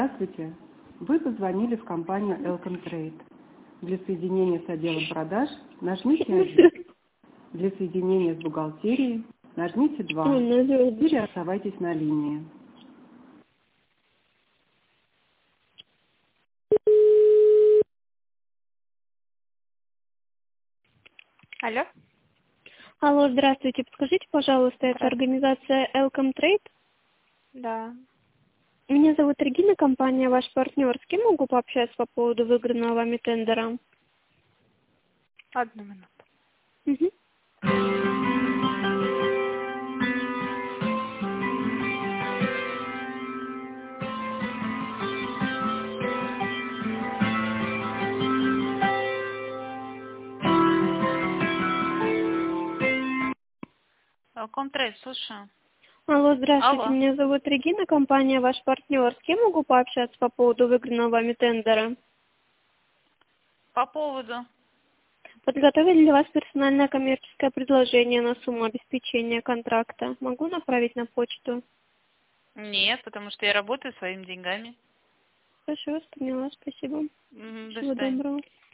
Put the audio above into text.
Здравствуйте. Вы позвонили в компанию Elcom Trade. Для соединения с отделом продаж нажмите 1. Для соединения с бухгалтерией нажмите 2. Или оставайтесь на линии. Алло. Алло, здравствуйте. Подскажите, пожалуйста, это организация Elcom Trade? Да. Меня зовут Регина, компания «Ваш партнер». С кем могу пообщаться по поводу выигранного вами тендера? 1 минуту. Угу. Elcom Trade, слушаю. Алло, здравствуйте. Алло. Меня зовут Регина, компания «Ваш партнер». С кем могу пообщаться по поводу выигранного вами тендера? По поводу? Подготовили для вас персональное коммерческое предложение на сумму обеспечения контракта. Могу направить на почту? Нет, потому что я работаю своими деньгами. Хорошо, поняла. Спасибо. До Всего свидания. доброго.